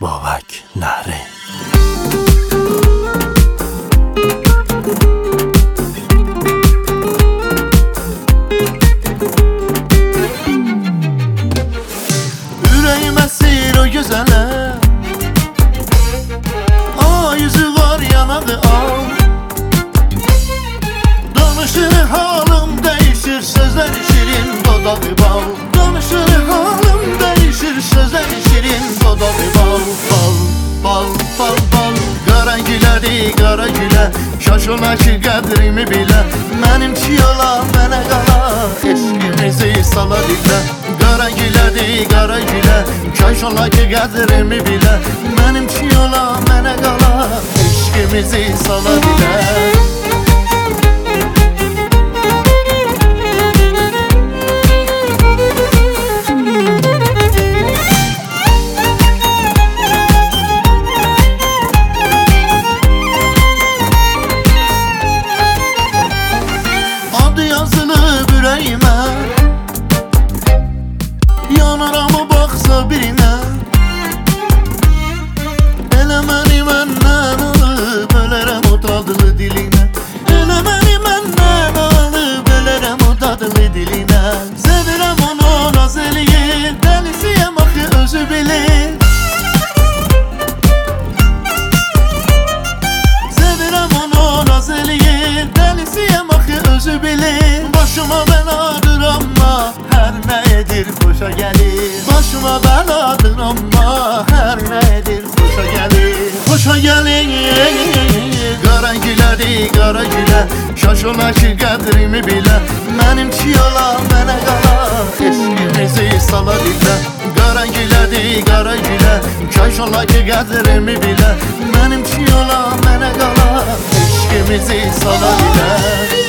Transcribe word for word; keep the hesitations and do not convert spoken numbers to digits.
bobakları. Yüreğime sihir o güzele, a yüzü var yanadı al. Danışır halım değişir, sözler şirin dodağı bal. Danışır halım değişir, sözler şirin dodağı bal. Bal, bal, bal, bal. Qara gülədi, qara gülə, şaş ola ki qədrimi bilə. Mənim çiyola, mənə qala, eşqimizi sala dilə. Qara gülədi, qara gülə, şaş ola ki qədrimi bilə. Mənim çiyola, mənə qala, eşqimizi sala dilə. Yanaramı baxsa birinə, elə məni məndən alıb ölərəm o dadlı dilinə. Elə məni məndən alıb ölərəm o dadlı dilinə. Sevirəm onu naz eləyir, dəlisiyəm axı özü bilir. Sevirəm onu naz eləyir, dəlisiyəm axı özü bilir. Başıma bəladır amma hər nə edir xoşa gəlir. Başıma bəladır amma hər nə edir xoşa gəlir. Xoşa gəlir. Qara gülədi, qara gülə, şaş ola ki qədrimi bilə. Mənim çiyola, mənə qala, eşqimizi sala dilə. Qara gülədi, qara gülə, şaş ola ki qədrimi bilə. Mənim çiyola, mənə qala, eşqimizi sala dilə.